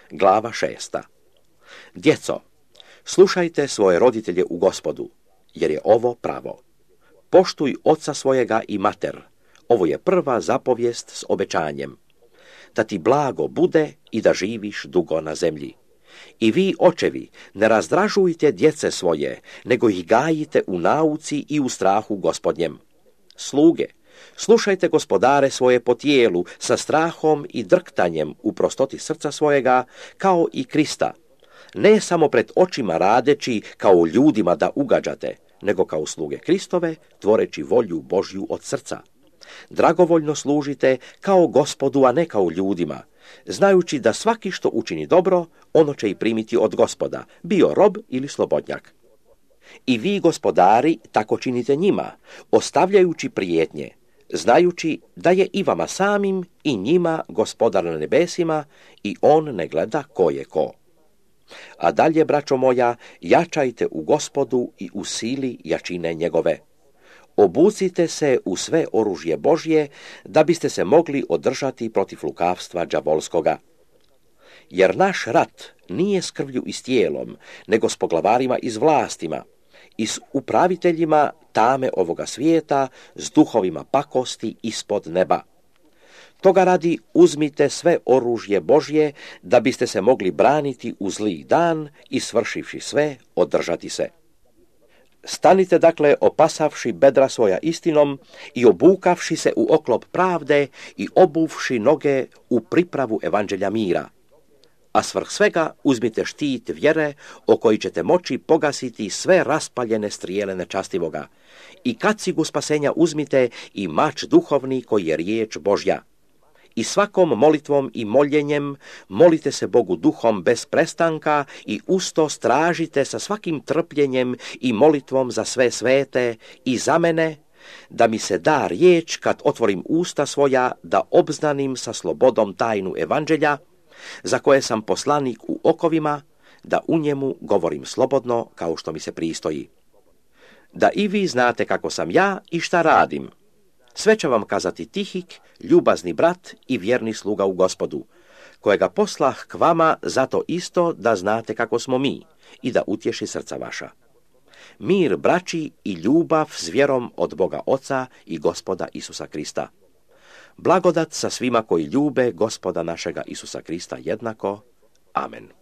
Glava 6. Djeco, slušajte svoje roditelje u Gospodu, jer je ovo pravo. Poštuj oca svojega i mater. Ovo je prva zapovijest s obećanjem. Da ti blago bude i da živiš dugo na zemlji. I vi, očevi, ne razdražujte djece svoje, nego ih gajite u nauci i u strahu Gospodnjem. Sluge, slušajte gospodare svoje po tijelu, sa strahom i drktanjem u prostoti srca svojega, kao i Krista. Ne samo pred očima radeći kao ljudima da ugađate, nego kao sluge Kristove, tvoreći volju Božju od srca. Dragovoljno služite kao Gospodu, a ne kao ljudima, znajući da svaki što učini dobro, ono će i primiti od Gospoda, bio rob ili slobodnjak. I vi, gospodari, tako činite njima, ostavljajući prijetnje, znajući da je i vama samim i njima Gospodar na nebesima i on ne gleda ko je ko. A dalje, braćo moja, jačajte u Gospodu i u sili jačine njegove. Obucite se u sve oružje Božje, da biste se mogli održati protiv lukavstva đavolskoga. Jer naš rat nije s krvlju i s tijelom, nego s poglavarima i s vlastima, i s upraviteljima tame ovoga svijeta, s duhovima pakosti ispod neba. Toga radi uzmite sve oružje Božje, da biste se mogli braniti u zli dan i svršivši sve, održati se. Stanite dakle opasavši bedra svoja istinom i obukavši se u oklop pravde i obuvši noge u pripravu evanđelja mira. A svrh svega uzmite štit vjere o koji ćete moći pogasiti sve raspaljene strijele nečastivoga. I kacigu spasenja uzmite i mač duhovni koji je riječ Božja. I svakom molitvom i moljenjem molite se Bogu duhom bez prestanka i usto stražite sa svakim trpljenjem i molitvom za sve svete i za mene, da mi se da riječ kad otvorim usta svoja, da obznanim sa slobodom tajnu evanđelja, za koje sam poslanik u okovima, da u njemu govorim slobodno kao što mi se pristoji. Da i vi znate kako sam ja i šta radim. Sve će vam kazati Tihik, ljubazni brat i vjerni sluga u Gospodu, kojega poslah k vama zato isto da znate kako smo mi i da utješi srca vaša. Mir braći i ljubav s vjerom od Boga Oca i Gospoda Isusa Krista. Blagodat sa svima koji ljube Gospoda našega Isusa Krista jednako. Amen.